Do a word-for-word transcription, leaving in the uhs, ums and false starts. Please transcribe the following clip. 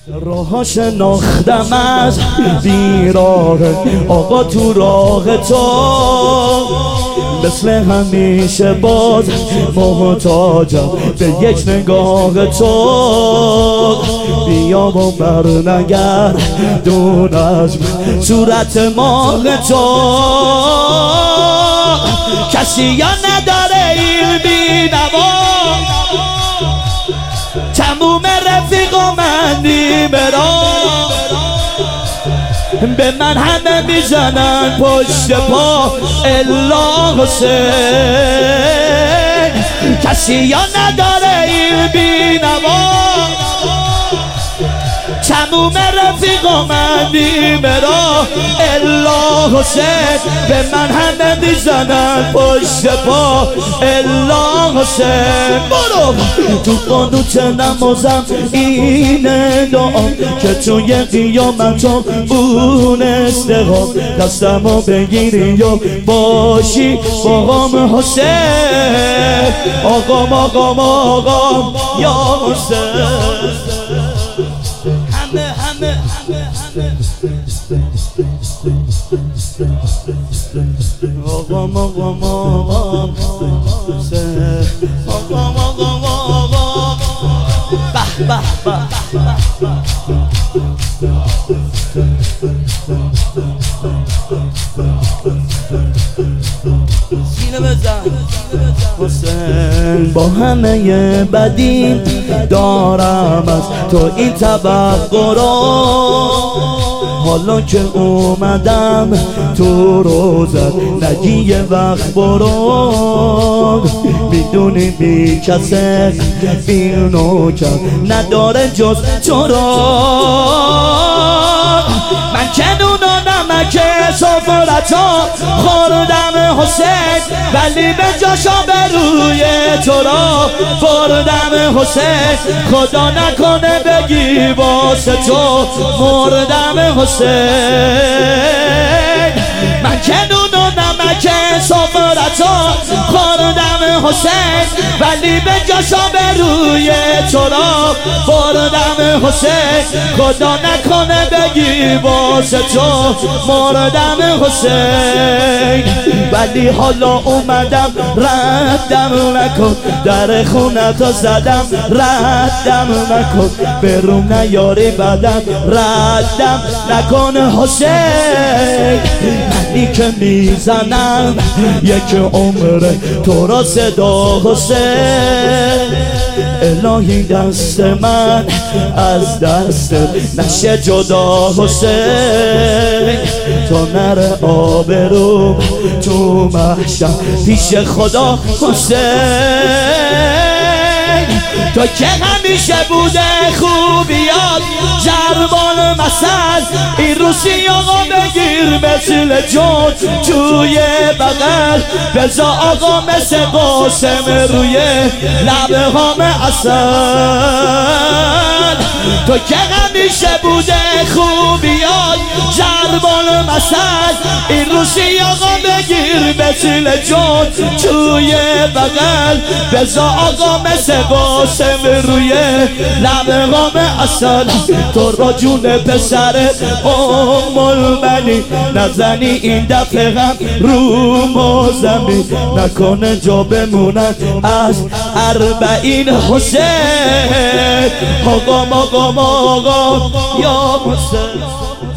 راه شناختم از بیراه آقا تو راه تو، مثل همیشه باز محتاجم به یک نگاه تو. بیا و برنگرد دون از صورت ماه تو. کسی یا نداره این بینوا، تموم رفیق و من نیمه را به من همه میزنن پشت پا الا حسین. کسی یا نداره این بینوا، تموم رفیق و من نیمه را الا حسین. به من همه میزنن پشت پا الا حسین. برو تو قانوت نمازم اینه دعام که توی قیامت اون استقام دستمو بگیری و باشی باقام حسین. آقام آقام آقام یا حسین. همه همه همه آقام آقام آقام آقام آقام آقام به به به. سینه بزن حسین. با همه بدی دارم از تو این توقع را، حالا که اومدم تو روزت نگی یه وقت برو. میدونی بی کسه اینو کرد نداره جز تو را. من کنون و نمک سفرتا خوردم حسین، ولی به جاشا به روی تو را بردم حسین. خدا نکنه بگی واسه تو مردم حسین. من کنون و نمک سفرتا خوردم حسین، ولی به جاشا به روی تو را بردم حسین. خدا نکنه بگی واسه تو مردم حسین. ولی حالا اومدم ردم نکن، در خونتا زدم ردم نکن. به روم نیاری بدم ردم نکن حسین. منی که میزنم یک عمر تو را صدا حسین. الهی دست من از دست نشه جدا حسین. تا نره آبروم تو محشر پیش خدا حسین. تو که همیشه بوده خوبیات جربان مثل، این روسی آقا بگیر مثل جون توی بغل. بزا آقا مثل قاسم روی لبه هام اصل. تو که همیشه بوده خوبیات جربان مثل، این روسی آقا بگیر مثل جون توی بغل. بزا آقا مثل قاسم روی لبه هام اصل. تو را جون پسر ام المنی نزنی این دفعه هم روم و زمین. نکنه جا بمونن از اربعین حسین. آقام آقام آقام یا حسین.